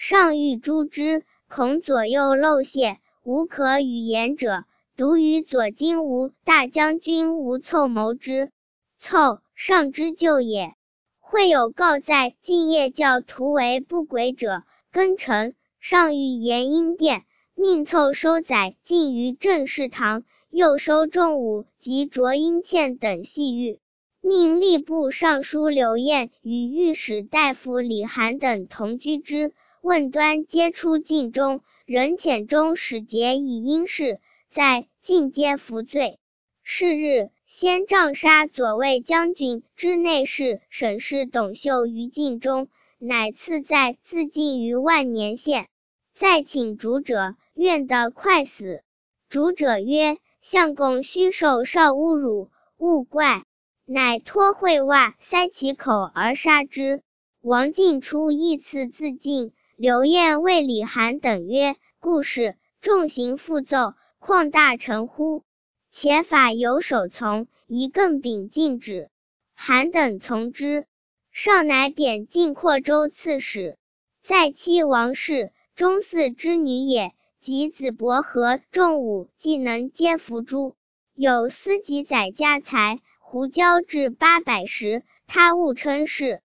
上欲诛之，恐左右漏泄，无可与言者。独与左金吾大将军吴凑谋之。凑，上之舅也。会有告在晋业教徒为不轨者，庚辰，上欲延阴殿，命凑收载禁于正事堂，又收仲武及卓英倩等细狱。命吏部尚书刘晏与御史大夫李涵等同居之，问端皆出禁中，仍遣中使节以因事，在禁皆服罪。是日，先杖杀左卫将军之内侍省事董秀于禁中，乃赐在自尽于万年县。再请主者，愿得快死。主者曰：相公须受少侮辱，勿怪。乃脱会袜塞其口而杀之。王进出亦赐自尽。刘晏谓李涵等曰：故事重刑复奏，况大臣乎？且法有所从，宜更秉禁止。涵等从之。上乃贬晋阔州刺史。在妻王氏，中嗣之女也，及子伯和仲武技能皆服诛。有司给宰家财，胡椒至800石，他误称是。